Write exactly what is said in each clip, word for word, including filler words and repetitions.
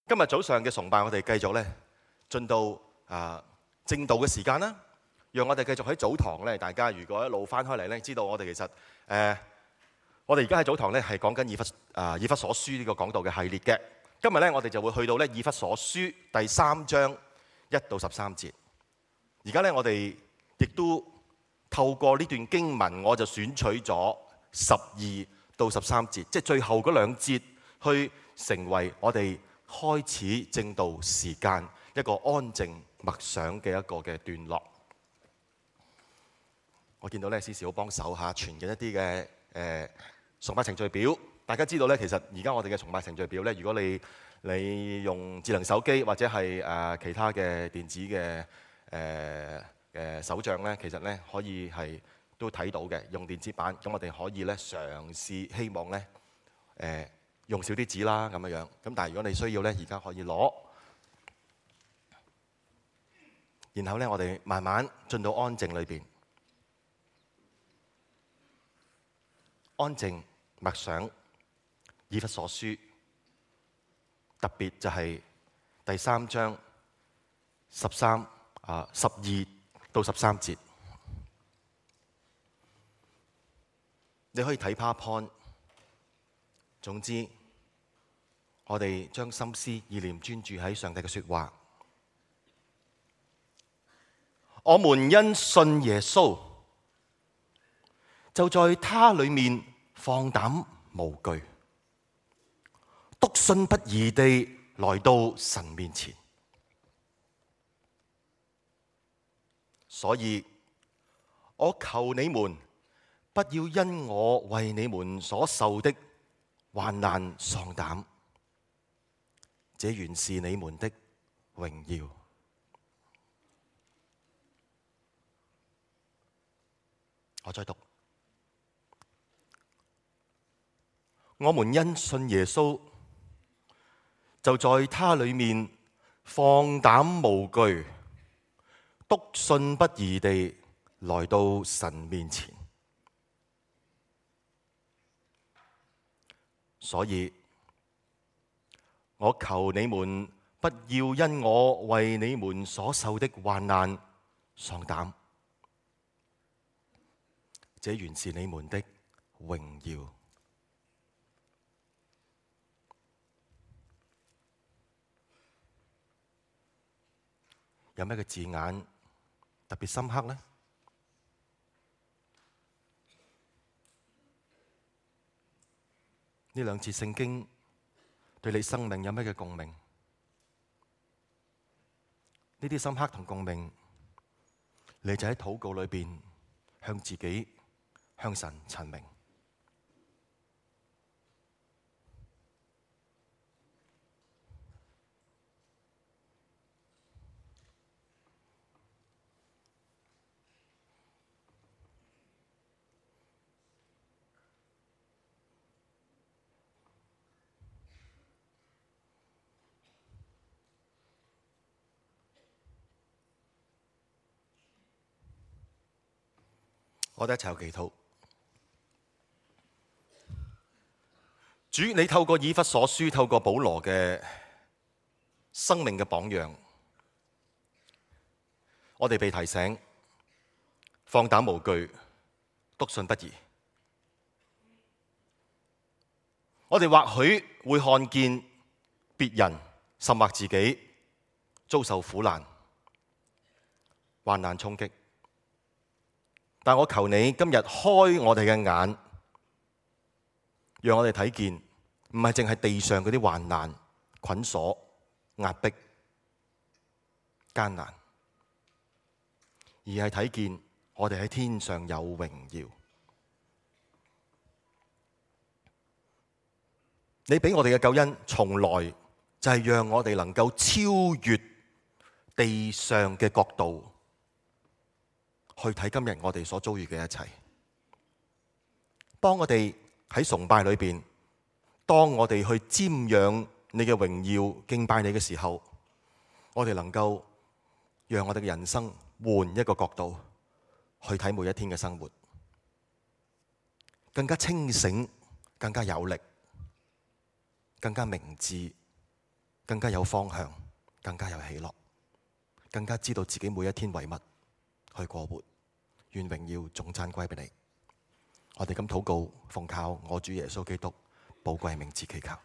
今日早上嘅崇拜，我哋繼續咧進到啊正道嘅時間啦。讓我哋繼續喺早堂咧，大家如果一路翻開嚟咧，知道我哋其實誒、呃，我哋而家喺早堂咧係講緊以弗啊以弗所書呢個講道嘅系列嘅。今日咧我哋就會去到咧以弗所書第三章一到十三節。而家咧我哋亦都透過呢段經文，我就選取咗十二到十三節，即係最後嗰兩節，去成為我哋開始正道時間一個安靜默想嘅一個嘅段落。我見到咧，司事好幫手嚇傳緊一啲嘅誒崇拜程序表。大家知道咧，其實而家我哋嘅崇拜程序表咧，如果你你用智能手機或者係誒、呃、其他嘅電子嘅誒誒手帳咧，其實咧可以係都睇到嘅。用電子版，咁我哋可以咧嘗試，希望咧誒。呃用少啲紙啦，咁樣樣。咁但係如果你需要咧，而家可以攞。然後咧，我哋慢慢進到安靜裏邊，安靜默想以弗所書，特別就係第三章十三啊十二到十三節。你可以睇 PowerPoint。總之，我哋將心思意念專注喺上帝嘅說話。我們因信耶穌，就在他裏面放膽無懼，篤信不疑地來到神面前。所以，我求你們不要因我為你們所受的患難喪膽，這原是你們的榮耀。我再讀，我們因信耶穌，就在他裏面放膽無懼，篤信不疑地來到神面前。所以，我求你們不要因我為你們所受的患難喪膽，這原是你們的榮耀。有咩嘅字眼特別深刻呢？呢兩節聖經對你生命有咩嘅共鳴？呢啲深刻同共鳴，你就喺禱告裏邊向自己、向神陳明。我哋一齊有祈禱。主，你透過以弗所書，透過保羅嘅生命嘅榜樣，我哋被提醒放膽無懼，篤信不疑。我哋或許會看見別人甚或自己遭受苦難、患難衝擊。但我求你今日開我哋嘅眼，讓我哋睇見，唔係淨係地上嗰啲患難、捆鎖、壓迫、艱難，而係睇見我哋喺天上有榮耀。你俾我哋嘅救恩，從來就係讓我哋能夠超越地上嘅角度，去睇今日我哋所遭遇嘅一切。當我哋喺崇拜裏邊，當我哋去瞻仰你嘅榮耀、敬拜你嘅時候，我哋能夠讓我哋嘅人生換一個角度去睇每一天嘅生活，更加清醒，更加有力，更加明智， 更加有方向，更加有喜樂，更加知道自己每一天為乜去過活。願榮耀頌讚歸俾你。我哋咁禱告，奉靠我主耶穌基督寶貴名字祈求。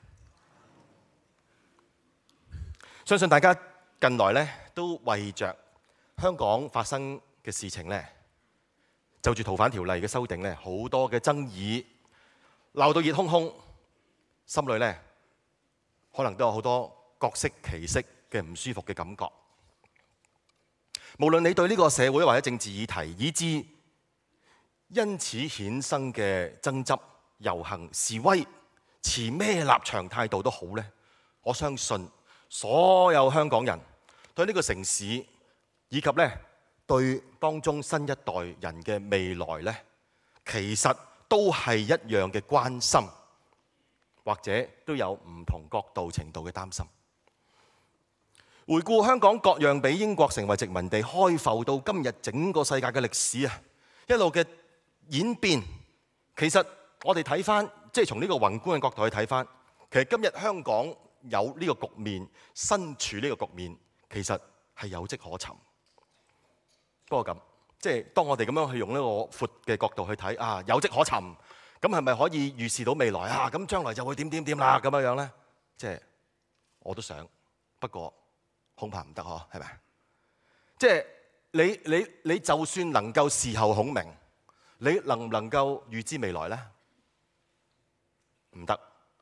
相信大家近來咧都為着香港發生嘅事情咧，就住逃犯條例嘅修訂咧，好多嘅爭議，鬧到熱烘烘，心裏咧可能都有好多各式其式嘅唔舒服嘅感覺。無論你對呢個社會或者政治議題，以至因此衍生嘅爭執、遊行、示威，持咩立場態度都好呢，我相信所有香港人對呢個城市以及咧對當中新一代人嘅未來呢，其實都係一樣嘅關心，或者都有唔同角度程度嘅擔心。回顧香港各樣俾英國成為殖民地開埠到今日整個世界嘅歷史啊，一路嘅演變，其實我哋睇翻，即係從呢個宏觀嘅角度去睇翻，其實今日香港有呢個局面，身處呢個局面，其實係有跡可尋。不過咁，即係當我哋咁樣去用呢個闊嘅角度去睇啊，有跡可尋，咁係咪可以預示到未來啊？咁將來就會點點點啦咁樣樣咧？即係我都想，不過恐怕唔得嗬，係咪？即係你你你就算能夠事後孔明，你能唔能夠預知未來咧？唔得。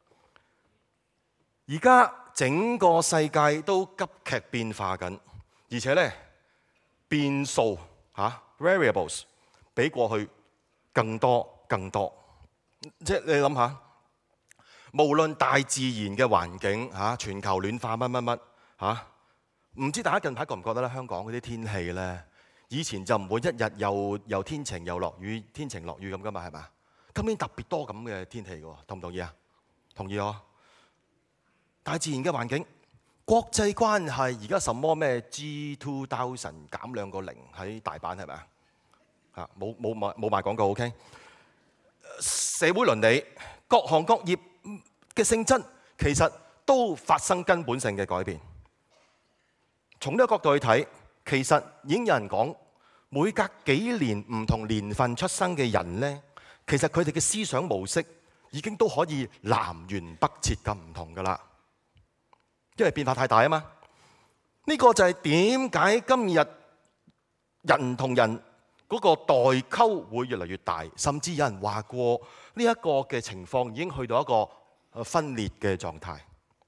而家整個世界都急劇變化緊，而且咧變數嚇、啊、variables 比過去更多更多。即係你諗下，無論大自然嘅環境嚇、啊，全球暖化乜乜乜嚇，唔知大家近排覺唔覺得咧？香港嗰啲天氣咧，以前就唔會一日又又天晴又落雨，天晴落雨咁噶嘛，係咪？今年特別多咁嘅天氣嘅，同唔同意啊？同意啊！大自然嘅環境、國際關係，而家什麼咩 G two thousand 減兩個零喺大阪係咪啊？嚇，冇冇賣冇賣廣告 OK。社會倫理、各行各業嘅性質，其實都發生根本性嘅改變。從呢個角度去睇，其實已經有人講，每隔幾年唔同年份出生嘅人呢，其實佢哋嘅思想模式已經都可以南轅北轍咁唔同噶啦，因為變化太大啊嘛。呢個就係點解今日人同人嗰個代溝會越嚟越大，甚至有人話過呢一個嘅情況已經去到一個分裂嘅狀態。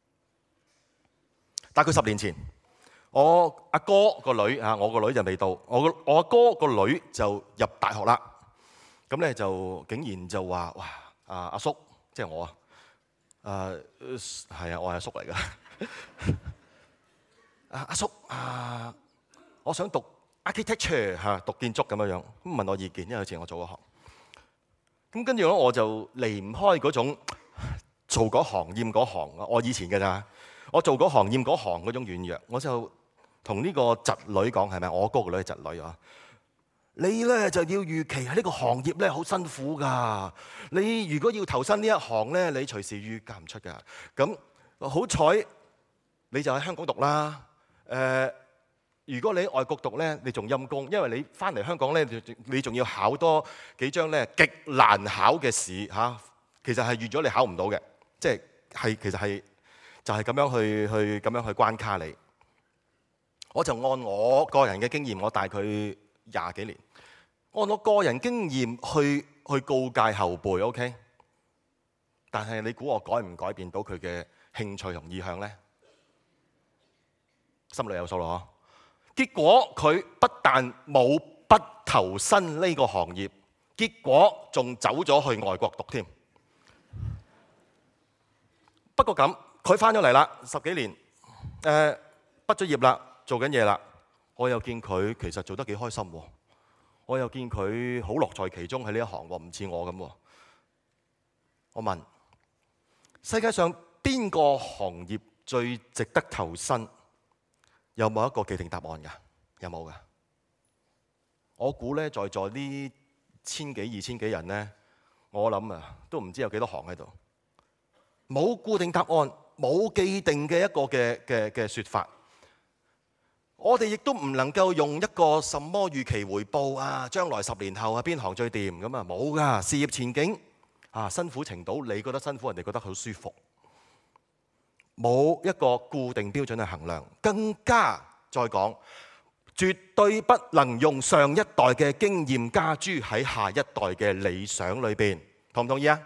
大概十年前，我阿哥個女啊，我個女就未到，我我阿哥個女就入大學啦。咁咧就竟然就話哇，阿阿叔，即係我啊，誒係啊，我係阿叔嚟噶。阿阿叔啊，我想讀 architecture 嚇，讀建築咁樣樣，咁問我意見，因為以前我做嗰行。咁跟住咧，我就離唔開嗰種做嗰行厭嗰行。我以前嘅咋，我做嗰行厭嗰行嗰種軟弱，我就同呢個侄女講，係咪？我哥個女係侄女啊。你咧就要預期喺呢個行業咧好辛苦噶。你如果要投身呢一行咧，你隨時預嫁唔出噶。咁好彩你就喺香港讀啦。誒、呃，如果你喺外國讀咧，你仲陰功，因為你翻嚟香港咧，你仲要考多幾張咧極難考嘅試嚇、啊。其實係預咗你考唔到嘅，即係係其實係就係咁樣去去咁樣去關卡你。我就按我個人嘅經驗，我大概廿幾年。按我個人經驗去去告誡後輩 ，OK？ 但係你估我改唔改變到佢嘅興趣同意向呢？心裏有數咯。結果佢不但冇不投身呢個行業，結果仲走咗去外國讀添。不過咁，佢翻咗嚟啦，十幾年，誒、呃，畢咗業啦，做緊嘢啦，我又見佢其實做得幾開心喎。我又見佢好樂在其中喺呢一行喎，唔似我咁。我問世界上邊個行業最值得投身？有冇一個既定答案㗎？有冇㗎？我估咧，在座呢千幾二千幾人咧，我諗啊，都唔知有幾多行喺度。冇固定答案， 冇既定嘅一個嘅嘅嘅説法。我哋亦都唔能夠用一個什麼預期回報啊，將來十年後啊邊行最掂咁啊，冇噶。事業前景啊，辛苦程度，你覺得辛苦，人哋覺得好舒服，冇一個固定標準去衡量。更加再講，絕對不能用上一代嘅經驗加諸喺下一代嘅理想裏邊，同唔同意啊？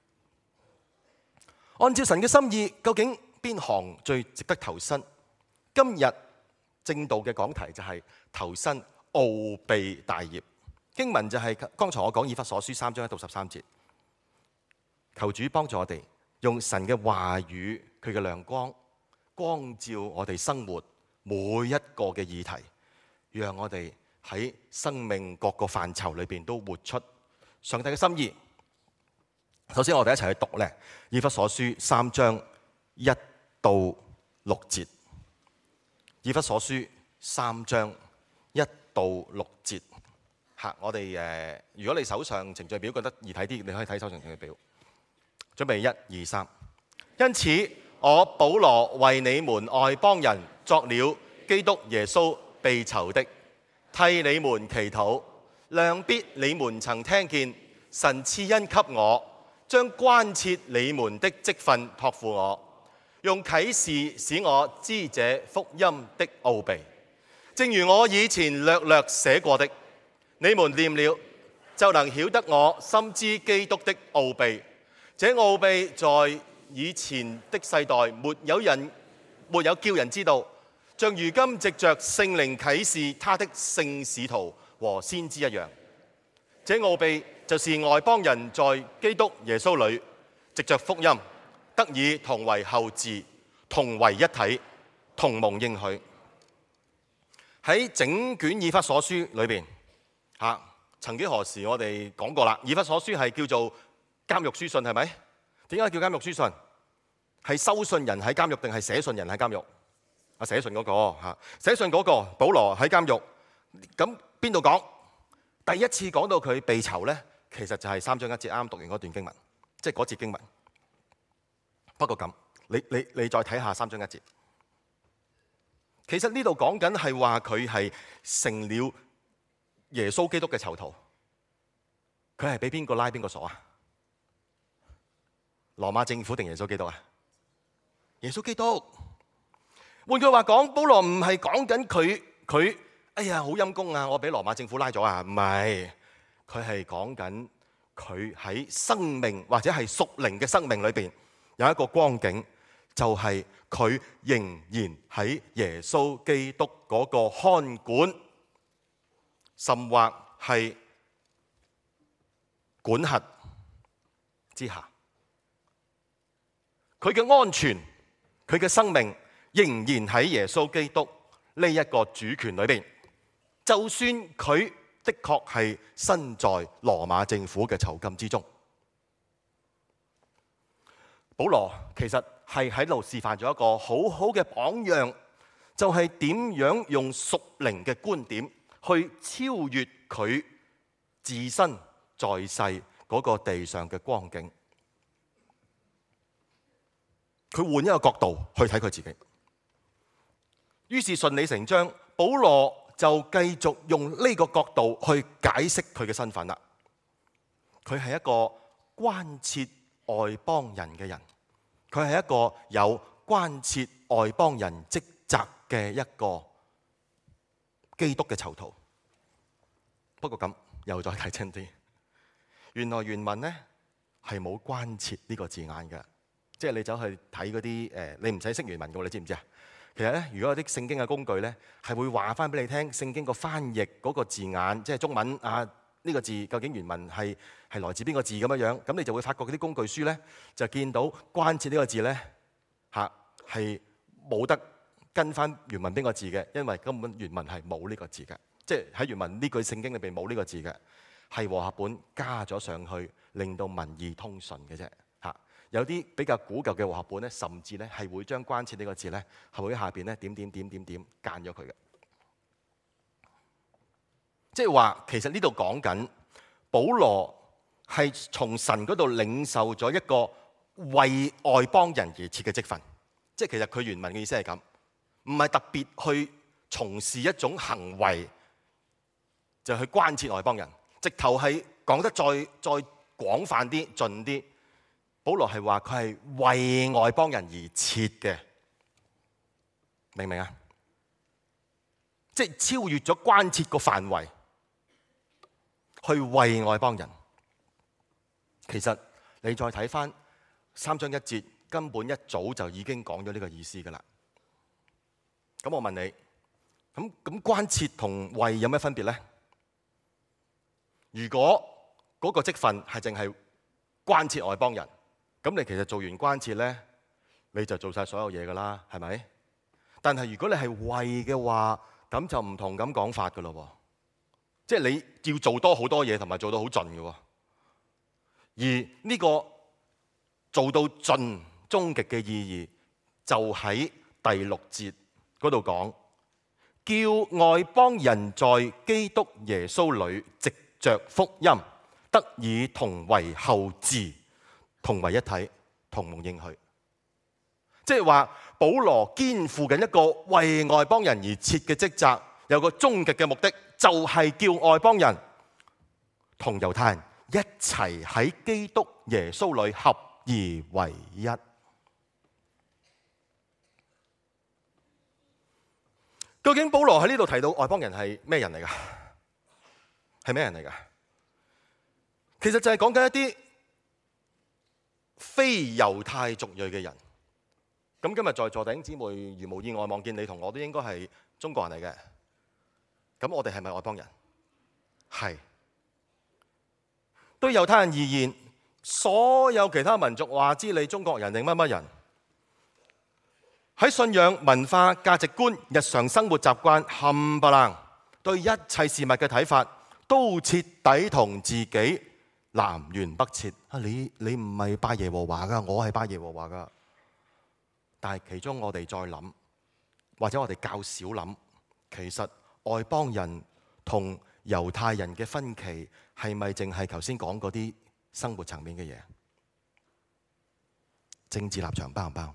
按照神嘅心意，究竟邊行最值得投身？今日正道嘅講題就係投身奧秘大業。經文就係剛才我講以弗所書三章一到十三節。求主幫助我哋用神嘅話語，佢嘅亮光光照我哋生活每一個嘅議題，讓我哋喺生命各個範疇裏邊都活出上帝嘅心意。首先我哋一齊去讀咧以弗所書三章一到六節。以弗所書三章一到六節。嚇，我哋誒，如果你手上程序表覺得易睇啲，你可以睇手上程序表。準備一二三。因此我保羅為你們外邦人作了基督耶穌被囚的，替你們祈禱，諒必你們曾聽見神賜恩給我，將關切你們的職分託付我，用啟示使我知這福音的奧秘，正如我以前略略寫過的，你們念了就能曉得我深知基督的奧秘。這奧秘在以前的世代沒有人沒有叫人知道，像如今藉着聖靈啟示他的聖使徒和先知一樣。這奧秘就是外邦人在基督耶穌裏藉着福音得以同為後嗣，同為一體，同蒙應許。喺整卷以弗所書裏邊嚇，曾幾何時我哋講過啦，以弗所書係叫做監獄書信，係咪？點解叫監獄書信？係收信人喺監獄定係寫信人喺監獄？啊，寫信嗰個嚇，寫信嗰個保羅喺監獄。咁邊度講？第一次講到佢被囚咧，其實就係三章一節，啱啱讀完嗰段經文，即係嗰節經文。不過咁，你你你再睇下三章一節。其實呢度講緊係話佢係成了耶穌基督嘅囚徒。佢係俾邊個拉邊個鎖啊？羅馬政府定耶穌基督啊？耶穌基督。換句話講，保羅唔係講緊佢佢，哎呀好陰公啊！我俾羅馬政府拉咗啊？唔係，佢係講緊佢喺生命或者係屬靈嘅生命裏邊有一個光景，就係佢仍然喺耶穌基督嗰個看管，甚或係管轄之下。佢嘅安全，佢嘅生命仍然喺耶穌基督呢一個主權裏邊。就算佢的確係身在羅馬政府嘅囚禁之中，保羅其實係喺度示範咗一個好好嘅榜樣，就係點樣用屬靈嘅觀點去超越佢自身在世嗰個地上嘅光景。佢換一個角度去睇佢自己，於是順理成章，保羅就繼續用呢個角度去解釋佢嘅身份啦。佢係一個關切外邦人嘅人，佢係一個有關切外邦人職責嘅一個基督嘅囚徒。不過咁又再睇清啲，原來原文呢係冇關切呢個字眼嘅。即係你走去睇嗰啲誒，你唔使識原文嘅，你知唔知啊？其實咧，如果有啲聖經嘅工具咧，係會話翻俾你聽，聖經個翻譯嗰個字眼，即係中文啊呢個字究竟原文係係來自邊個字咁樣樣，咁你就會發覺嗰啲工具書咧就見到關切呢個字咧嚇係冇得跟翻原文邊個字嘅，因為根本原文係冇呢個字嘅，即係喺原文呢句聖經裏邊冇呢個字嘅，係和合本加咗上去，令到文意通順嘅啫。有啲比較古舊嘅和合本咧，甚至咧係會將關切呢個字咧，係會喺下邊咧點點點點點間咗佢嘅。即係話，其實呢度講緊保羅係從神嗰度領受咗一個為外邦人而設嘅職分， 即係其實佢原文嘅意思係咁，唔係特別去從事一種行為，就去關切外邦人，直頭係講得再再廣泛啲、盡啲。保羅係話佢係為外邦人而設嘅，明唔明啊？即係超越咗關切個範圍，去為外邦人。其實你再睇翻三章一節，根本一早就已經講咗呢個意思噶啦。咁我問你，咁咁關切同為有咩分別呢？如果嗰個職份係淨係關切外邦人，咁你其實做完關切呢，你就做晒所有嘢噶啦，係咪？但係如果你係為嘅話，咁就唔同咁講法噶咯。即係你要做多好多嘢，同埋做到好盡嘅。而呢個做到盡終極嘅意義，就喺第六節嗰度講，叫外邦人在基督耶穌裏藉着福音得以同為後嗣，同為一體，同蒙應許。即係話保羅肩負緊一個為外邦人而設嘅職責，有個終極嘅目的，就係叫外邦人同猶太人一齊喺基督耶穌裏合而為一。究竟保羅喺呢度提到外邦人係咩人嚟噶？係咩人嚟噶？其實就係講緊一啲非猶太族裔嘅人。咁今日在座弟兄姊妹，如無意外望見你同我都應該係中國人嚟嘅。咁我哋係咪外邦人？係。對猶太人而言，所有其他民族話知你中國人定乜乜人，喺信仰、文化、價值觀、日常生活習慣冚唪唥，對一切事物嘅睇法，都徹底同自己南轅北轍。啊，你你唔係拜耶和華噶，我係拜耶和華噶。但係其中我哋再諗，或者我哋較少諗，其實外邦人同猶太人嘅分歧係咪淨係頭先講嗰啲生活層面嘅嘢？政治立場包唔包？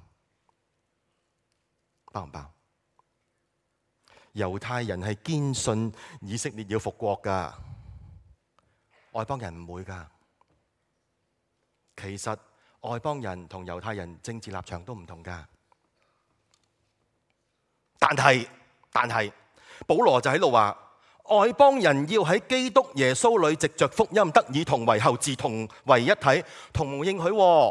包唔包？猶太人係堅信以色列要復國噶，外邦人唔會噶。其實外邦人同猶太人政治立場都唔同噶。但係，但係，保羅就喺度話，外邦人要喺基督耶穌裏藉着福音得以同為後嗣，同為一體，同蒙應許。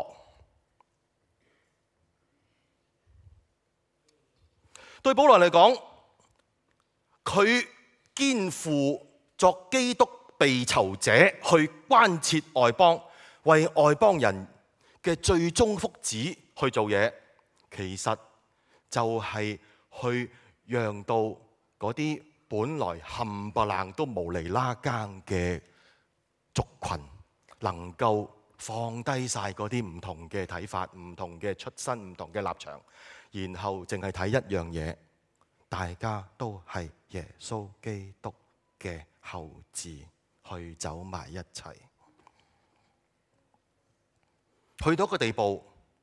對保羅嚟講，佢肩負作基督被囚者去關切外邦，為外邦人嘅最終福祉去做嘢，其實就係去讓到嗰啲本來冚唪唥都無厘啦更嘅族群，能夠放低晒嗰啲唔同嘅睇法、唔同嘅出身、唔同嘅立場，然後淨係睇一樣嘢，大家都係耶穌基督嘅後嗣，去走埋一齊，去到一個地步，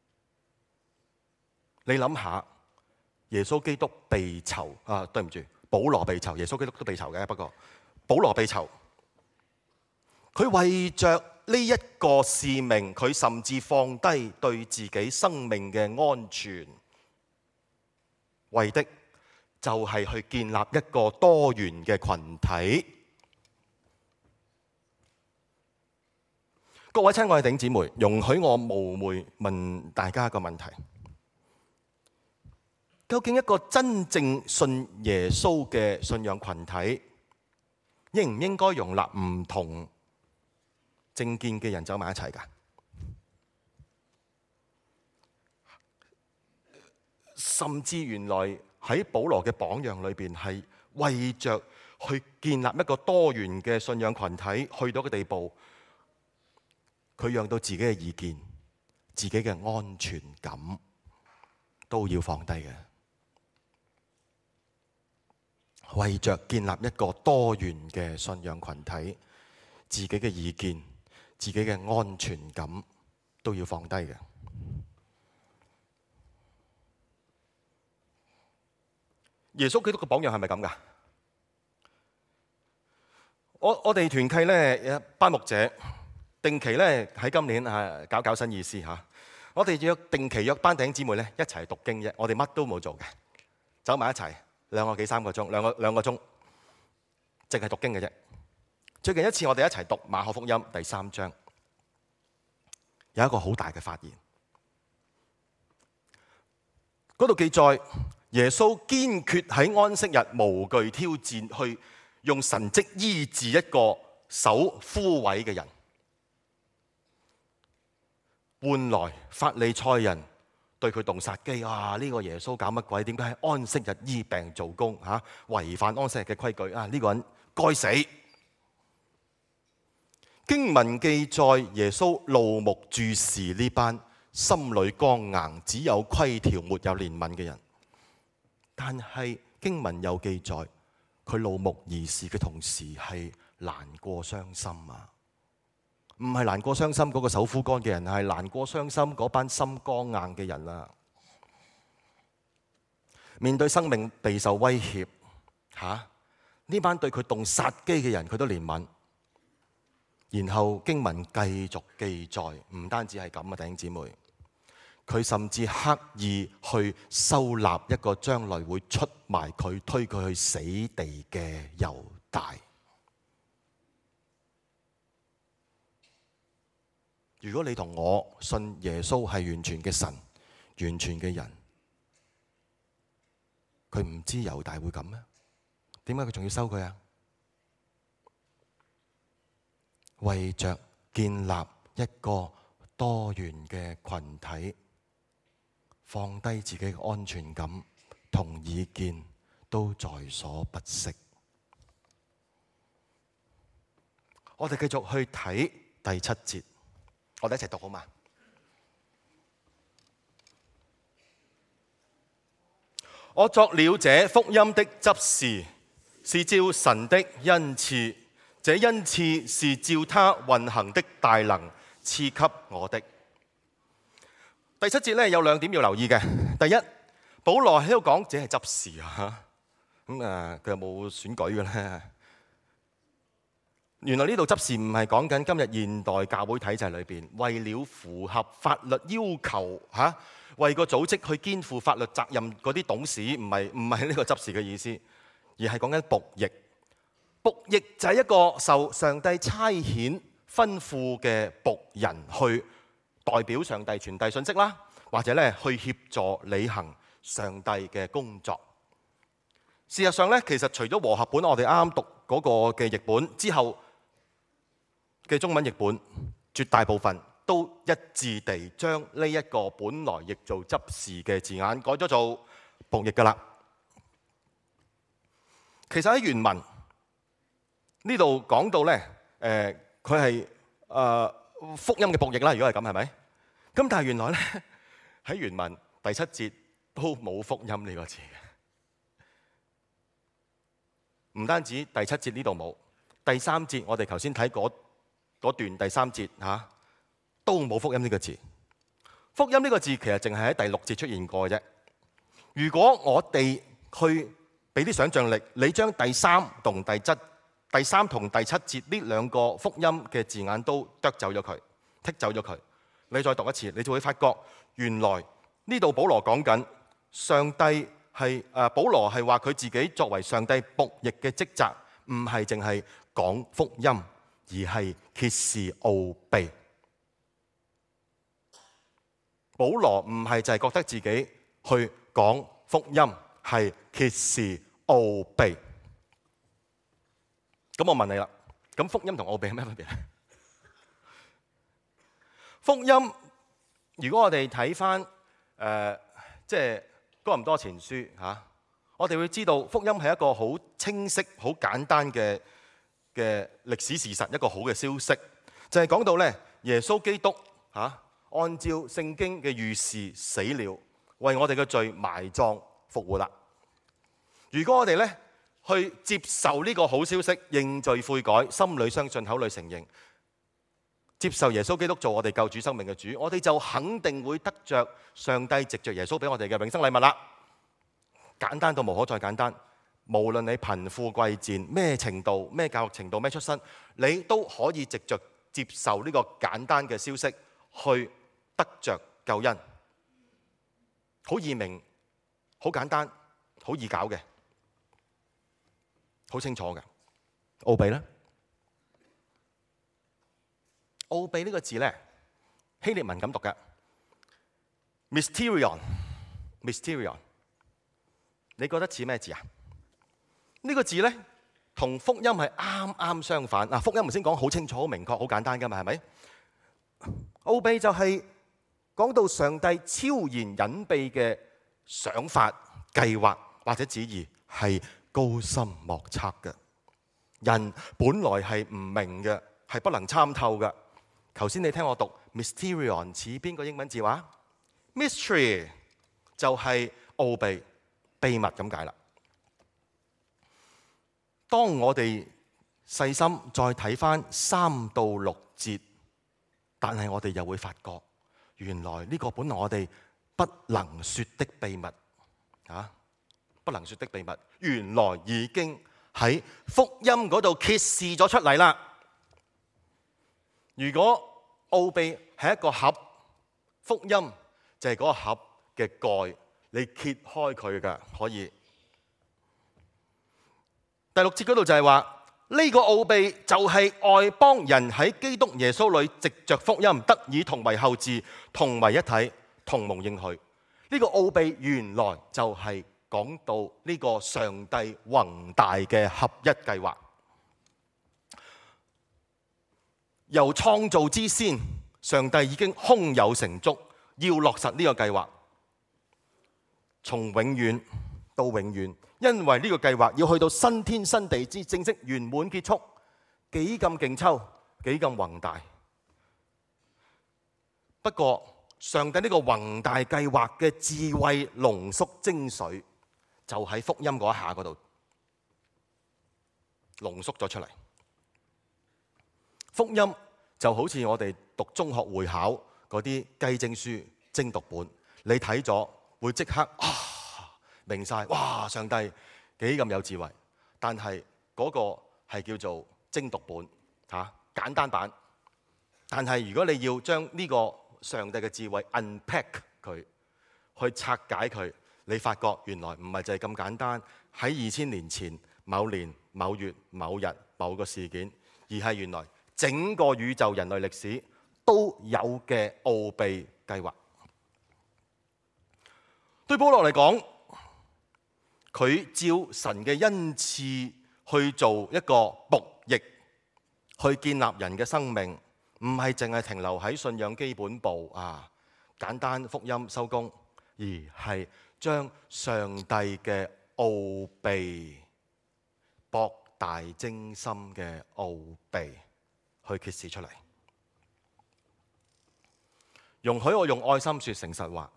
你諗下。耶穌基督被囚啊，對唔住，保羅被囚，耶穌基督都被囚嘅。不過保羅被囚，佢為着呢一個使命，佢甚至放低對自己生命嘅安全，為的就係去建立一個多元嘅群體。各位親愛的弟兄姊妹，容許我冒昧問大家一個問題。究竟一個真正信耶穌嘅信仰群體，應唔應該容納唔同政見嘅人走埋一齊㗎？甚至原來喺保羅嘅榜樣裏邊，係為着去建立一個多元嘅信仰群體，去到個地步，佢讓到自己嘅意見、自己嘅安全感都要放低嘅。為着建立一個多元嘅信仰群體，自己嘅意見、自己嘅安全感都要放低嘅。 耶穌基督嘅榜樣係咪咁噶？我我哋團契咧，班牧者定期咧喺今年啊搞搞新意思嚇。我哋約定期約班弟兄姊妹咧一齊讀經啫，我哋乜都冇做嘅，走埋一齊兩個幾三個鐘，兩個兩個鐘，淨係讀經嘅啫。最近一次我哋一齊讀馬可福音第三章，有一個好大嘅發現。嗰度記載耶穌堅決喺安息日無懼挑戰，去用神蹟醫治一個手枯萎嘅人，換來法利賽人對佢動殺機。啊！呢個耶穌搞乜鬼？點解喺安息日醫病做工？嚇，違反安息日嘅規矩啊！呢個人該死。經文記載耶穌怒目注視呢班心裏剛硬、只有規條沒有憐憫嘅人，但係經文有記載佢怒目而視嘅同時係難過傷心啊！唔係難過傷心嗰個手枯乾嘅人，係難過傷心嗰班心剛硬嘅人啊！面對生命備受威脅，嚇呢班對佢動殺機嘅人，佢都憐憫。然後經文繼續記載，唔單止係咁啊，弟兄姊妹，佢甚至刻意去收納一個將來會出賣佢、推佢去死地嘅猶大。如果你同我信耶穌係完全嘅神、完全嘅人，佢唔知猶大會咁咩？點解佢仲要收佢啊？為着建立一個多元嘅群體，放低自己嘅安全感同意見都在所不惜。我哋繼續去睇第七節，我哋一齊讀好嗎？我作了這福音的執事，是照神的恩賜，這恩賜是照他運行的大能賜給我的。第七節咧有兩點要留意嘅。第一，保羅喺度講這係執事啊，咁啊佢有冇選舉嘅咧？原來呢度執事唔係講緊今日現代教會體制裏邊為了符合法律要求嚇、啊，為個組織去肩負法律責任嗰啲董事，唔係唔係呢個執事嘅意思，而係講緊僕役。僕役就係一個受上帝差遣吩咐嘅僕人，去代表上帝傳遞信息啦，或者咧去協助履行上帝嘅工作。事實上咧，其實除咗和合本我哋啱啱讀嗰個嘅譯本之後嘅中文譯本，絕大部分都一致地將呢一個本來譯做執事嘅字眼改咗做僕役噶啦。其實喺原文呢度講到咧，誒佢係誒福音嘅僕役啦。如果係咁，係咪？咁但係原來咧喺原文第七節都冇福音呢個字嘅，唔單止第七節呢度冇，第三節我哋頭先睇嗰嗰段第三節嚇、啊、都冇福音呢個字。福音呢個字其實淨係喺第六節出現過嘅啫。如果我哋去俾啲想像力，你將第三同第七。第三同第七節呢兩個福音嘅字眼都剁走咗佢，剔走咗佢。你再讀一次，你就會發覺原來呢度保羅講緊上帝係誒，保羅係話佢自己作為上帝僕役嘅職責，唔係淨係講福音，而係揭示奧秘。保羅唔係就係覺得自己去講福音，係揭示奧秘。咁我問你啦，咁福音同奧秘係咩分別咧？福音，如果我哋睇翻誒，即係哥林多前書嚇、啊，我哋會知道福音係一個好清晰、好簡單嘅嘅歷史事實，一個好嘅消息，就係、是、講到咧耶穌基督嚇、啊，按照聖經嘅預示死了，為我哋嘅罪埋葬復活啦。如果我哋咧，去接受呢個好消息，認罪悔改，心裏相信，口裏承認，接受耶穌基督做我哋救主生命嘅主，我哋就肯定會得着上帝藉着耶穌俾我哋嘅永生禮物啦。 簡單到無可再簡單。無論你貧富貴賤，咩程度、咩教育程度、咩出身，你都可以藉着接受呢個簡單嘅消息，去得着救恩。好易明，好簡單，好易搞嘅，好清楚嘅。奧秘呢？奧秘呢個字呢，希臘文咁讀嘅 mysterion，mysterion， 你覺得似咩字啊？呢個字呢，同福音係啱啱相反。嗱，福音頭先講好清楚、好明確、好簡單噶嘛，係咪？奧秘就係講到上帝超然隱秘嘅想法、計劃或者旨意，係高深莫測嘅。人本來係唔明嘅，係不能參透嘅。頭先你聽我讀 mysterion 似邊個英文字話 ？mystery 就係奧秘、秘密咁解啦。當我哋細心再睇翻三到六節，但係我哋又會發覺，原來呢個本來我哋不能說的秘密啊，不能說的秘密，原來已經喺福音嗰度揭示咗出嚟啦。如果奧秘係一個盒，福音就係嗰個盒嘅蓋，你揭開佢㗎，可以。第六節嗰度就係話，呢個奧秘就係外邦人喺基督耶穌裏藉着福音得以同為後嗣，同為一體，同蒙應許。呢個奧秘原來就係講到呢個上帝宏大嘅合一計劃。由創造之先，上帝已經胸有成竹，要落實呢個計劃，從永遠到永遠。因為呢個計劃要去到新天新地之正式圓滿結束，幾咁勁抽，幾咁宏大。不過上帝呢個宏大計劃嘅智慧濃縮精髓，就喺福音嗰一下嗰度濃縮咗出嚟。福音就好似我哋讀中學會考嗰啲雞精書精讀本，你睇咗會即刻啊明晒，哇！上帝幾咁有智慧，但係嗰個係叫做精讀本嚇、啊、簡單版。但係如果你要將呢個上帝嘅智慧 unpack 佢，去拆解佢，你發覺原來唔係就係咁簡單。喺二千年前某年某月某日某個事件，而係原來整個宇宙人類歷史都有嘅奧秘計劃。對保羅嚟講，佢照神嘅恩賜去做一個僕役，去建立人嘅生命，唔係淨係停留喺信仰基本步啊，簡單福音收工，而係將上帝嘅奧秘、博大精深嘅奧秘去揭示出嚟。容許我用愛心說誠實話，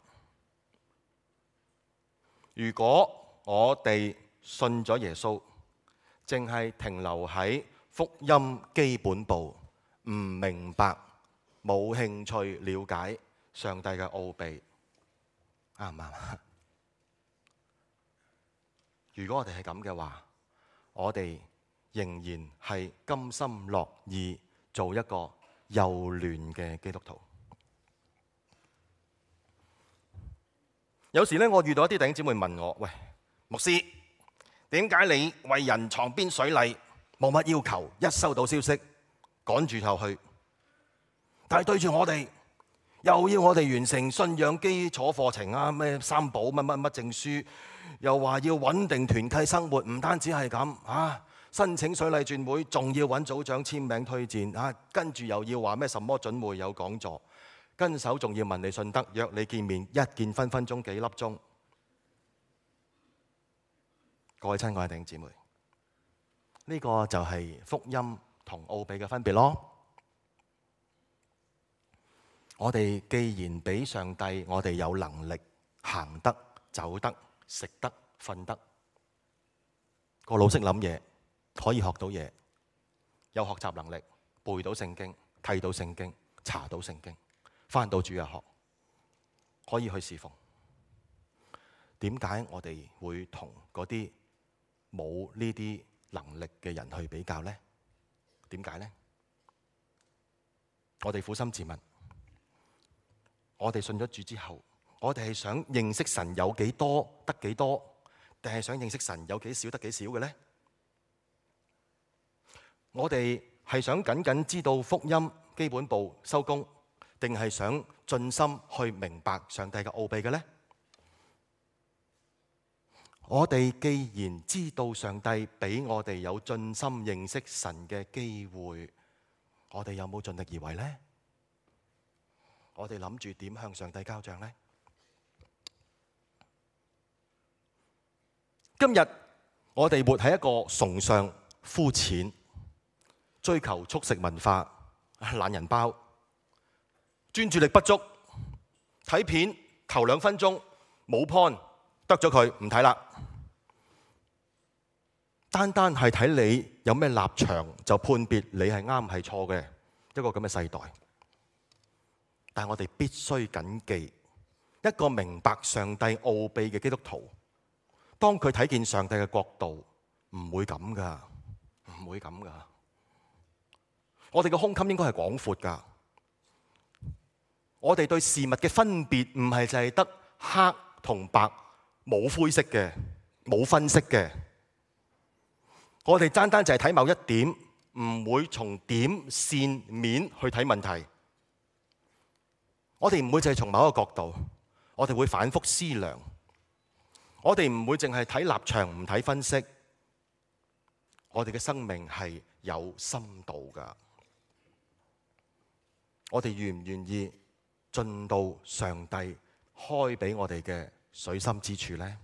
如果我哋信咗耶穌，淨係停留喺福音基本步，唔明白、冇興趣了解上帝嘅奧秘，啱唔啱？如果我哋係咁嘅話，我哋仍然係甘心樂意做一個幼嫩嘅基督徒。有時咧，我遇到一啲弟兄姊妹問我：喂，牧師，點解你為人床邊水禮，冇乜要求，一收到消息趕住就去，但係對住我哋又要我哋完成信仰基礎課程啊，咩三寶乜乜乜證書，又話要穩定團契生活，唔單止係咁啊，申請水禮轉會仲要揾組長簽名推薦啊，跟住又要話咩什麼準會有講座，跟手仲要問你信德，約你見面，一見分分鐘幾粒鐘。各位親愛嘅弟兄姊妹，呢個就係福音同奧秘嘅分別咯。我哋既然俾上帝，我哋有能力行得、走得、食得、瞓得，個腦識諗嘢，可以學到嘢，有學習能力，背到聖經、睇到聖經、查到聖經，返到主日學，可以去侍奉。 點解我哋會同嗰啲冇呢啲能力嘅人去比較呢？點解呢？我哋苦心自問，我哋信咗主之後，我哋係想認識神有幾多得幾多，定係想認識神有幾少得幾少嘅呢？我哋係想僅僅知道福音基本步收工，定係想盡心去明白上帝嘅奧秘嘅呢？我哋既然知道上帝俾我哋有盡心認識神嘅機會，我哋有冇盡力而為呢？我哋諗住點向上帝交賬呢？今日我哋活喺一個崇尚膚淺、追求速食文化、懶人包、專注力不足、睇片頭兩分鐘冇 point 得咗佢唔睇啦。單單係睇你有咩立場就判別你係啱係錯嘅一個咁嘅世代。但係我哋必須謹記，一個明白上帝奧秘嘅基督徒，當佢睇見上帝嘅國度，唔會咁噶，唔會咁噶。我哋嘅胸襟應該係廣闊噶。我哋對事物嘅分別唔係就係得黑同白，冇灰色嘅，冇分析嘅。我哋單單就係睇某一點，唔會從點線面去睇問題。我哋唔會淨係從某一個角度，我哋會反覆思量。我哋唔會淨係睇立場，唔睇分析。我哋嘅生命係有深度㗎。我哋願唔願意進到上帝開俾我哋嘅水深之處呢？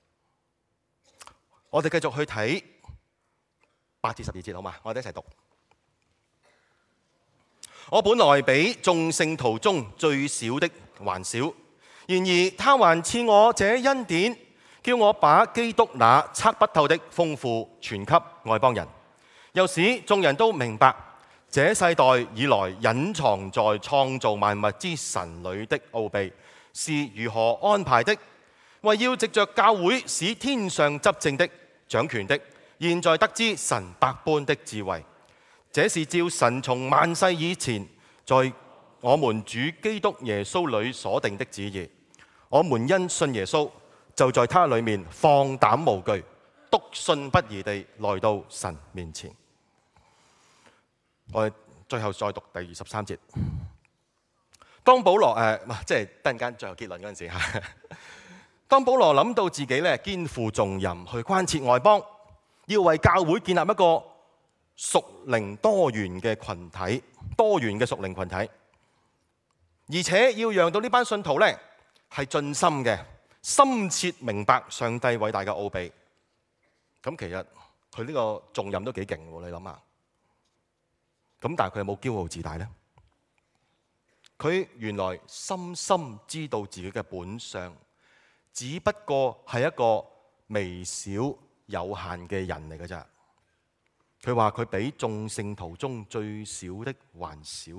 我哋繼續去睇八至十二節，好嘛？我哋一齊讀。我本來比眾聖徒中最小的還小，然而他還賜我這恩典，叫我把基督那測不透的豐富傳給外邦人，又使眾人都明白這世代以來隱藏在創造萬物之神裏的奧秘是如何安排的，為要藉着教會使天上執政的掌權的現在得知神百般的智慧。這是照神從萬世以前在我們主基督耶穌裏所定的旨意。我們因信耶穌，就在他裏面放膽無懼，篤信不疑地來到神面前。我哋最後再讀第二十三節。當保羅誒、呃，即係突然間最後結論嗰陣時嚇。當保羅諗到自己咧肩負重任，去關切外邦，要為教會建立一個屬靈多元嘅群體，多元嘅屬靈群體，而且要讓到呢班信徒咧係盡心嘅、深切明白上帝偉大嘅奧秘。咁其實佢呢個重任都幾勁喎，你諗下。咁但係佢有冇驕傲自大呢？佢原來深深知道自己嘅本相，只不過係一個微小有限嘅人嚟㗎咋。佢話佢比眾聖徒中最小的還小。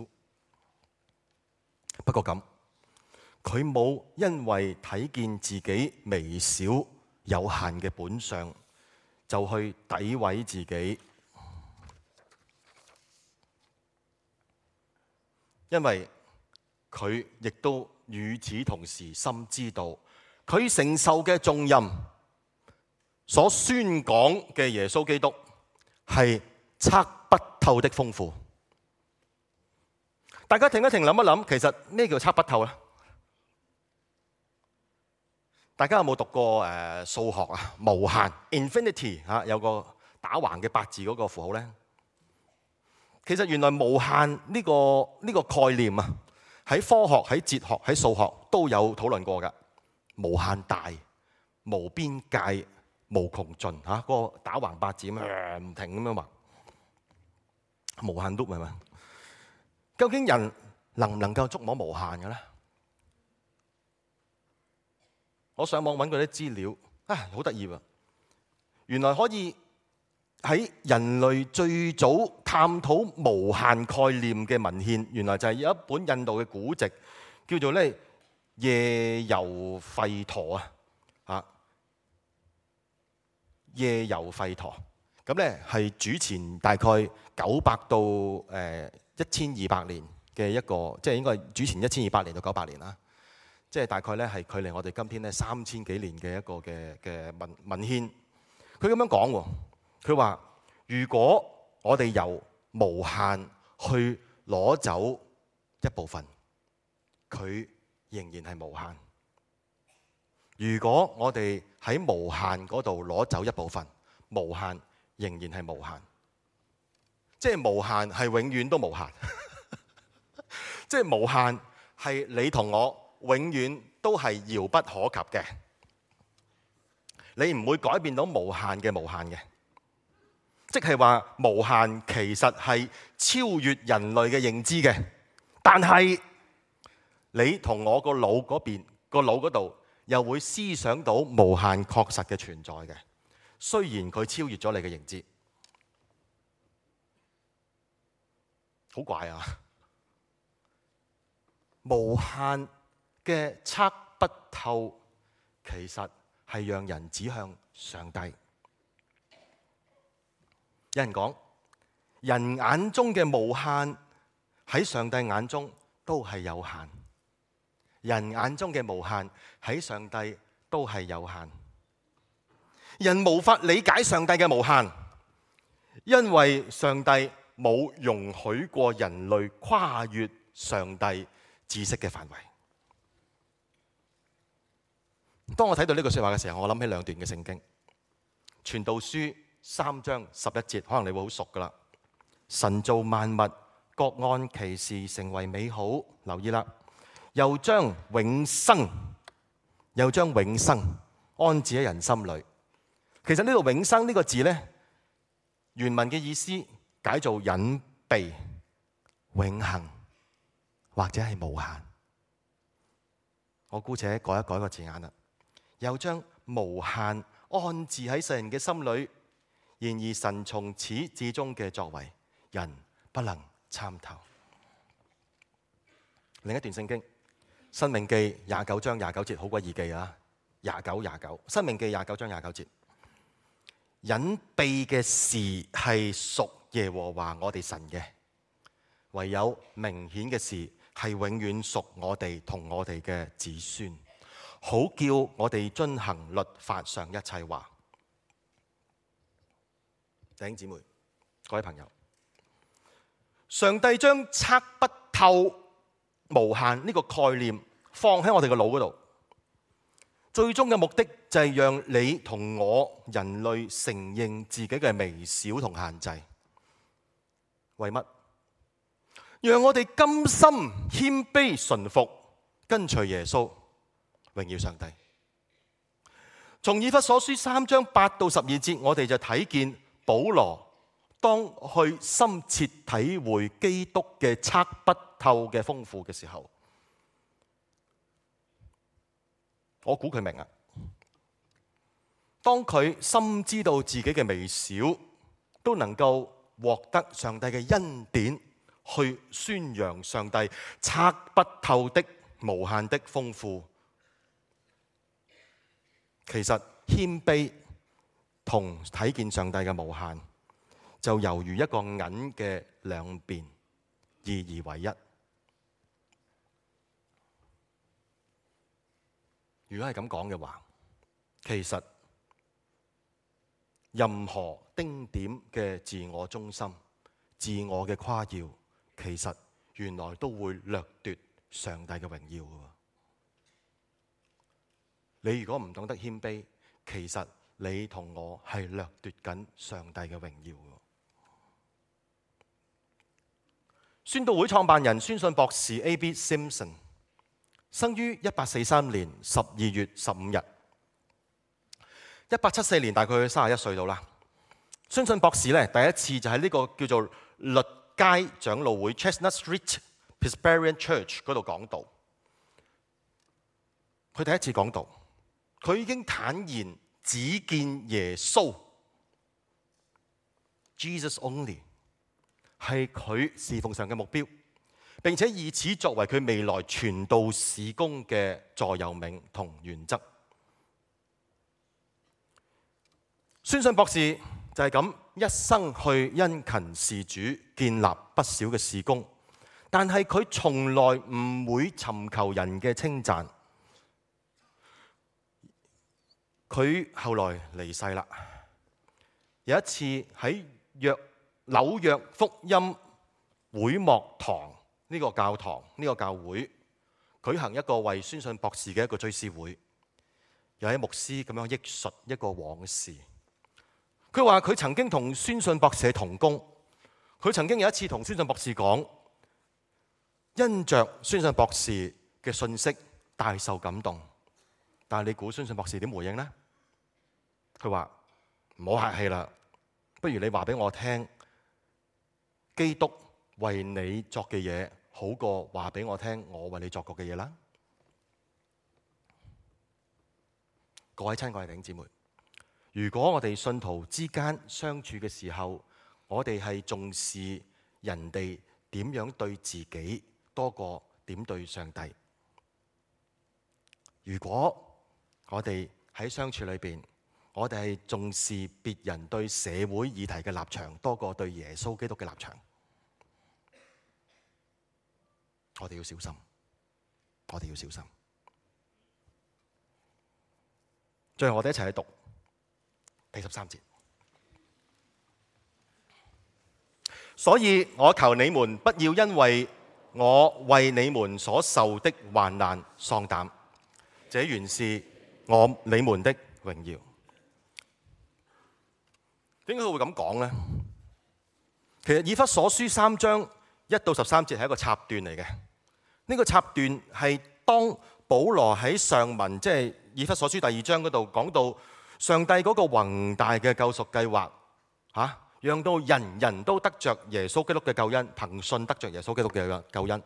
不過咁，佢冇因為睇見自己微小有限嘅本相，就去詆毀自己。因為佢亦都與此同時深知道，佢承受嘅重任所宣講嘅耶穌基督係測不透的豐富。大家停一停，諗一諗，其實咩叫測不透咧？大家有冇讀過誒數學啊？無限 infinity 嚇，有個打橫嘅八字嗰個符號咧。其實原來無限呢個呢個概念啊，喺科學、喺哲學、喺數學都有討論過㗎。無限大、無邊界、無窮盡嚇，嗰個打橫八字咁樣唔停咁樣話，無限 loop 係咪？究竟人能唔能夠捉摸無限嘅咧？我上網揾過啲資料，啊，好得意喎！原來可以喺人類最早探討無限概念嘅文獻，原來就係有一本印度嘅古籍，叫做咧夜遊吠陀啊！嚇， 夜遊吠陀。咁咧係主前大概九百到誒一千二百年嘅一個，即係應該係主前一千二百年到九百年啦。即係大概咧係距離我哋今天咧三千幾年嘅一個嘅嘅文文獻。佢咁樣講喎，佢話如果我哋由無限去攞走一部分，佢仍然係無限。如果我哋喺無限嗰度攞走一部分，無限仍然係無限。即係無限係永遠都無限。即係無限係你同我永遠都係遙不可及嘅。你唔會改變到無限嘅無限嘅。即係話無限其實係超越人類嘅認知嘅。但係你同我個腦嗰邊個腦嗰度又會思想到無限確實嘅存在嘅。雖然佢超越咗你嘅認知，好怪啊！無限嘅測不透，其實係讓人指向上帝。有人講，人眼中嘅無限喺上帝眼中都係有限，人眼中嘅無限喺上帝都係有限。人無法理解上帝嘅無限，因為上帝冇容許過人類跨越上帝知識嘅範圍。當我睇到呢句說話嘅時候，我諗起兩段嘅聖經。傳道書三章十一節，可能你會好熟噶啦。神造萬物，各按其時成為美好。留意啦，又將永生，又將永生安置喺人心裏。其實呢度永生呢個字呢，原文嘅意思解做隱秘、永恆或者係無限。我姑且改一改個字眼啦，又將無限安置喺世人嘅心裏。然而神從始至終嘅作為，人不能參透。另一段聖經，申命記廿九章廿九節，好鬼易記啊！廿九廿九，申命記廿九章廿九節。隱秘嘅事係屬耶和華我哋神嘅，唯有明顯嘅事係永遠屬我哋同我哋嘅子孫，好叫我哋遵行律法上一切話。弟兄姊妹，各位朋友，上帝將測不透無限呢個概念放喺我哋嘅腦嗰度，最終嘅目的就係讓你同我人類承認自己嘅微小同限制。為乜？讓我哋甘心謙卑順服，跟隨耶穌，榮耀上帝。從以弗所書三章八到十二節，我哋就睇見保羅當去深切體會基督嘅測不透嘅豐富嘅時候，我估佢明啊。當佢深知道自己嘅微小都能夠獲得上帝嘅恩典，去宣揚上帝測不透的無限的豐富，其實謙卑同睇見上帝嘅無限，就猶如一個銀嘅兩邊，二而為一。如果係咁講嘅話，其實任何丁點嘅自我中心、自我嘅誇耀，其實原來都會掠奪上帝嘅榮耀嘅。你如果唔懂得謙卑，其實你同我係掠奪緊上帝嘅榮耀嘅。宣道會創辦人宣信博士 A B Simpson 生於一八四三年十二月十五日，一八七四年大概三十一歲到啦。宣信博士咧第一次就喺呢個叫做律街長老會 Chestnut Street Presbyterian Church 嗰度講道。佢第一次講道，佢已經坦言只見耶穌 Jesus Only 係佢侍奉上嘅目標，並且以此作為佢未來傳道事工嘅座右銘同原則。 宣信博士就係咁一生去殷勤事主，建立不少嘅事工，但係佢從來唔會尋求人嘅稱讚。佢後來離世啦。有一次喺約紐約福音會幕堂呢個教堂呢個教會舉行一個為宣信博士嘅一個追思會，有位牧師咁樣憶述一個往事。佢話佢曾經同宣信博士同工，佢曾經有一次同宣信博士講，因着宣信博士嘅信息大受感動。但係你估宣信博士點回應呢？佢話唔好客氣啦，不如你話俾我聽，基督為你作嘅嘢好過話俾我聽我為你作過嘅嘢啦。各位親愛嘅弟兄姊妹，如果我哋信徒之間相處嘅時候，我哋係重視人哋點樣對自己多過點對上帝。如果我哋喺相處裏邊，我哋係重視別人對社會議題嘅立場多過對耶穌基督嘅立場，我哋要小心，我哋要小心。最後我哋一齊去讀第十三節。所以我求你們不要因為我為你們所受的患難喪膽，這原是我你們的榮耀。點解佢會咁講呢？其實以弗所書三章一到十三節係一個插段嚟嘅。呢個插段係當保羅喺上文，即係以弗所書第二章嗰度講到上帝嗰個宏大嘅救贖計劃，吓，讓到人人都得着耶穌基督嘅救恩，憑信得着耶穌基督嘅救恩，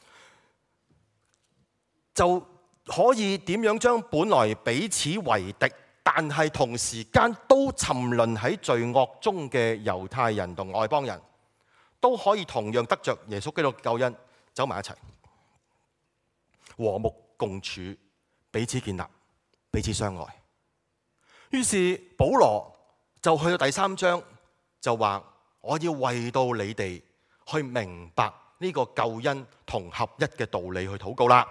就可以點樣將本來彼此為敵，但係同時間都沉淪喺罪惡中嘅猶太人同外邦人，都可以同樣得着耶穌基督嘅救恩，走埋一齊，和睦共處，彼此建立，彼此相愛。於是保羅就去到第三章，就話我要為到你哋去明白呢個救恩同合一嘅道理去禱告啦。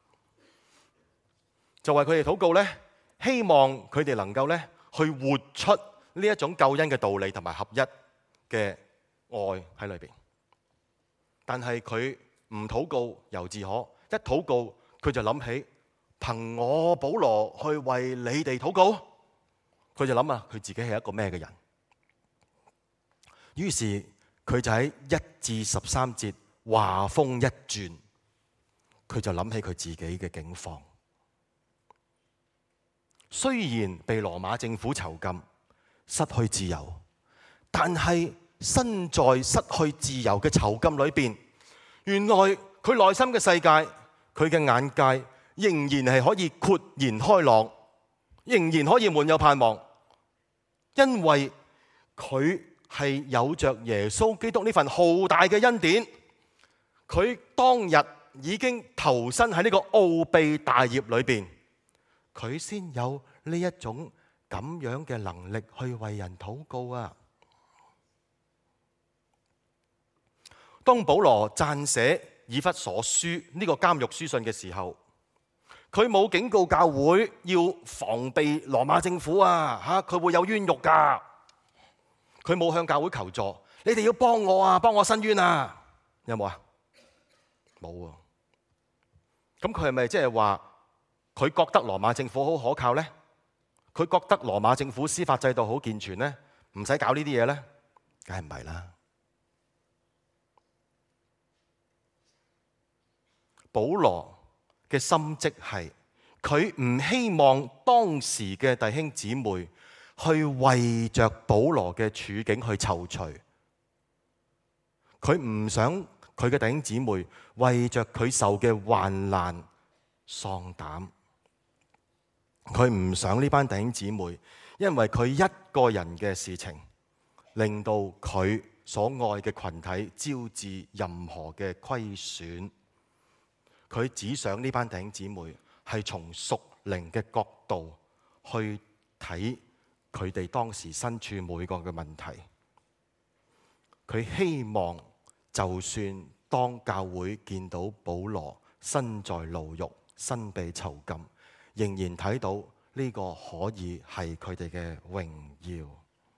就為佢哋禱告呢，希望佢哋能夠咧去活出呢一種救恩嘅道理同埋合一嘅愛喺裏邊。但係佢唔禱告猶自可，一禱告佢就諗起憑我保羅去為你哋禱告，佢就諗下佢自己係一個咩嘅人。於是佢就喺一至十三節話鋒一轉，佢就諗起佢自己嘅境況。雖然被羅馬政府囚禁，失去自由，但係身在失去自由嘅囚禁裏邊，原來佢內心嘅世界，佢嘅眼界仍然係可以豁然開朗，仍然可以滿有盼望，因為佢係有着耶穌基督呢份浩大嘅恩典。佢當日已經投身喺呢個奧秘大業裏邊，佢先有呢一種咁樣嘅能力去為人禱告啊！當保羅撰寫以弗所書呢個監獄書信嘅時候，佢冇警告教會要防備羅馬政府啊，吓，佢會有冤獄噶。佢冇向教會求助，你哋要幫我啊，幫我伸冤啊，有冇啊？冇啊。咁佢係咪即係話佢覺得羅馬政府好可靠呢？佢覺得羅馬政府司法制度好健全呢？唔使搞呢啲嘢呢？梗係唔係啦。保羅嘅心跡係佢唔希望當時嘅弟兄姊妹去為着保羅嘅處境去躊躇，佢唔想佢嘅弟兄姊妹為着佢受嘅患難喪膽，佢唔想呢班弟兄姊妹因為佢一個人嘅事情令到佢所愛嘅群體招致任何嘅虧損。佢只想呢班弟兄姊妹係從屬靈嘅角度去睇佢哋當時身處每個嘅問題。佢希望就算當教會見到保羅身在牢獄、身被囚禁，仍然睇到呢個可以係佢哋嘅榮耀。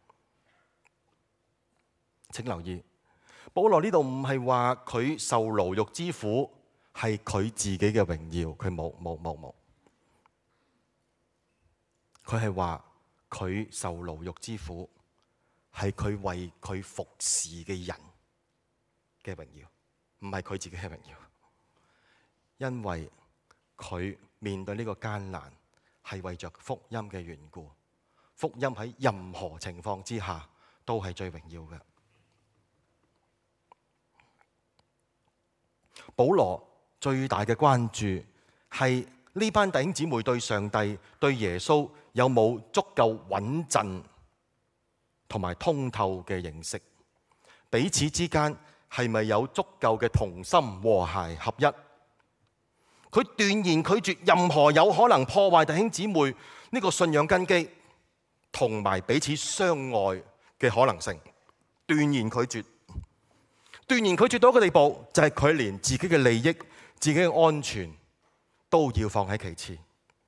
請留意，保羅呢度唔係話佢受牢獄之苦係佢自己嘅榮耀，佢冇冇冇冇，佢係話佢受牢獄之苦係佢為佢服侍嘅人嘅榮耀，唔係佢自己嘅榮耀。因為佢面對呢個艱難係為着福音嘅緣故，福音喺任何情況之下都係最榮耀嘅。保羅最大嘅關注係呢班弟兄姊妹對上帝、對耶穌有冇足夠穩陣同埋通透嘅認識，彼此之間係咪有足夠嘅同心和諧合一。佢斷然拒絕任何有可能破壞弟兄姊妹呢個信仰根基同埋彼此相愛嘅可能性，斷然拒絕。斷然拒絕到一個地步，就係佢連自己嘅利益、自己嘅安全都要放喺其次。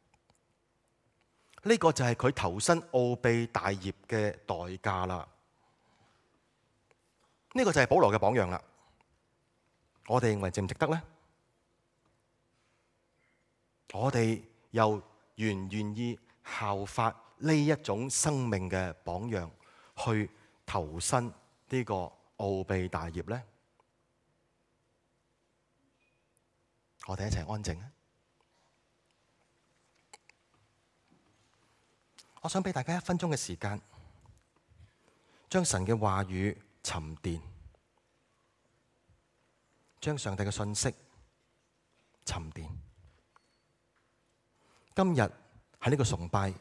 呢個就係佢投身奧秘大業嘅代價啦。呢個就係保羅嘅榜樣啦。我哋認為值唔值得呢？我哋又願唔願意效法呢一種生命嘅榜樣，去投身呢個奧秘大業呢？我哋一齊安靜啊！我想俾大家一分鐘嘅時間，將神嘅話語沉澱，將上帝嘅信息沉澱。今日喺呢個崇拜，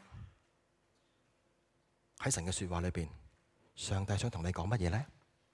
喺神嘅說話裏邊，上帝想同你講乜嘢呢？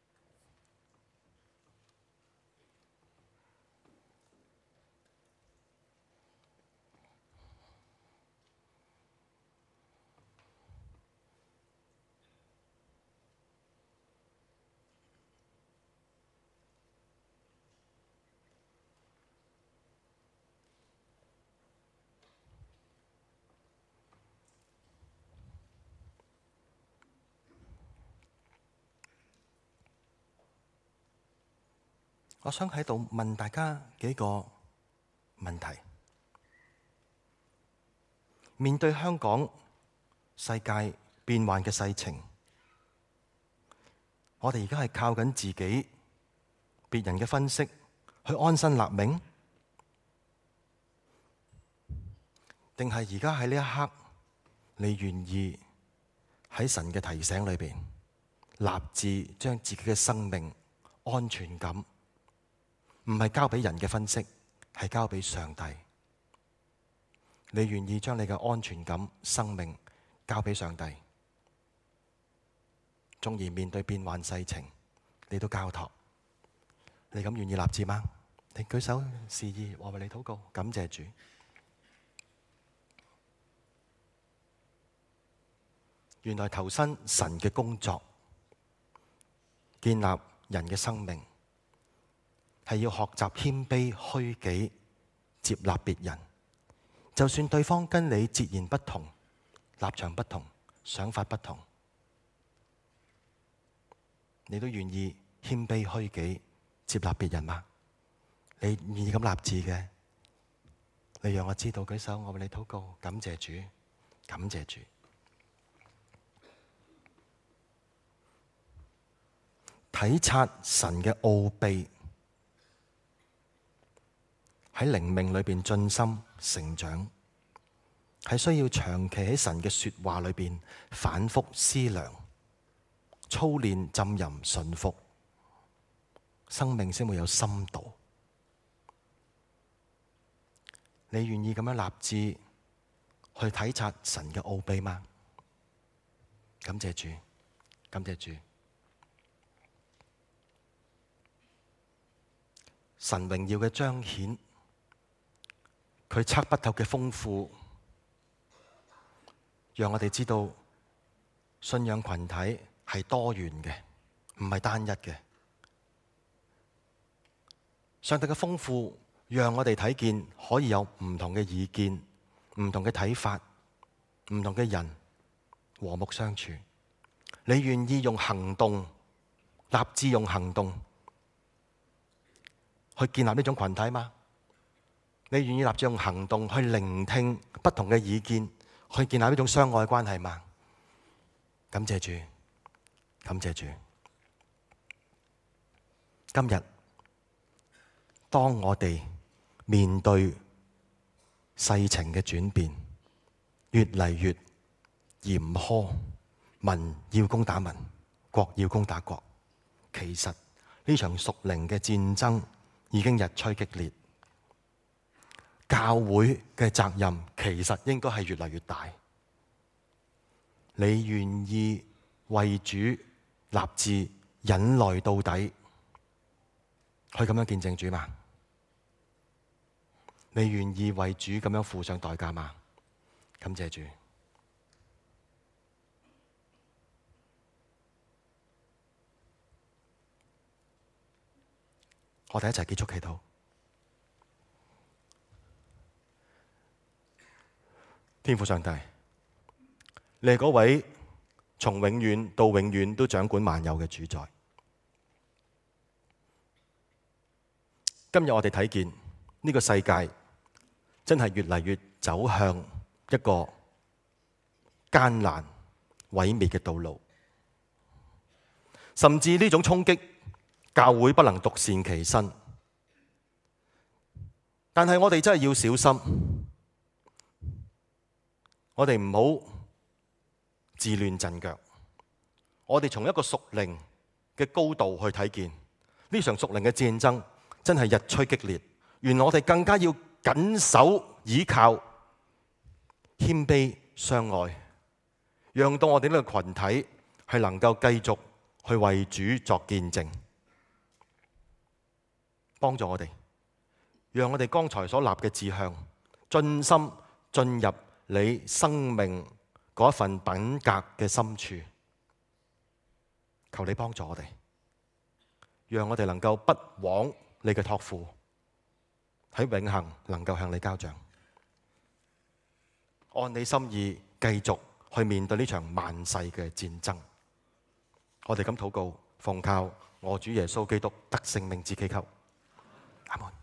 我想喺度問大家幾個問題。面對香港世界變幻嘅世情，我哋而家係靠緊自己、別人嘅分析去安身立命，定係而家喺呢一刻，你願意喺神嘅提醒裏邊，立志將自己嘅生命安全感，唔係交俾人嘅分析，係交俾上帝。你願意將你嘅安全感、生命交俾上帝，縱然面對變幻世情，你都交託。你咁願意立志嗎？你舉手示意，我為你禱告，感謝主。原來投身神嘅工作，建立人嘅生命，係要學習謙卑、虛己，接納別人，就算對方跟你截然不同，立場不同，想法不同，你都願意謙卑、虛己，接納別人嗎？你願意咁立志嘅，你讓我知道，舉手，我為你禱告，感謝主，感謝主。體察神嘅奧秘，喺靈命裏邊進心成長，係需要長期喺神嘅說話裏邊反覆思量、操練、浸淫、順服，生命先會有深度。你願意咁樣立志去體察神嘅奧秘嗎？感謝主，感謝主。神榮耀嘅彰顯，佢測不透嘅豐富，讓我哋知道信仰群體係多元嘅，唔係單一嘅。上帝嘅豐富讓我哋睇見可以有唔同嘅意見、唔同嘅睇法、唔同嘅人和睦相處。你願意用行動，立志用行動去建立呢種群體嗎？你願意立志用行動去聆聽不同嘅意見，去建立呢種相愛關係嗎？感謝主，感謝主。今日當我哋面對世情嘅轉變，越嚟越嚴苛，民要攻打民，國要攻打國，其實呢場屬靈嘅戰爭已經日趨激烈。教會嘅責任其實應該係越嚟越大。你願意為主立志忍耐到底，去咁樣見證主嗎？你願意為主咁樣付上代價嗎？感謝主。我哋一齊結束祈禱。天父上帝，你係嗰位從永遠到永遠都掌管萬有嘅主宰。今日我哋睇見呢個世界真係越嚟越走向一個艱難毀滅嘅道路，甚至呢種衝擊，教會不能獨善其身。但係我哋真係要小心，我哋唔好自亂陣腳。我哋從一個屬靈嘅高度去睇見呢場屬靈嘅戰爭真係日趨激烈。原來我哋更加要緊守倚靠，謙卑相愛，讓到我哋呢個群體係能夠繼續去為主作見證。幫助我哋，讓我哋剛才所立嘅志向盡心進入你生命嗰一份品格嘅深處。求你幫助我哋，讓我哋能夠不枉你嘅託付，喺永恆能夠向你交賬，按你心意繼續去面對呢場萬世嘅戰爭。我哋咁禱告，奉靠我主耶穌基督得勝名字祈求，阿門。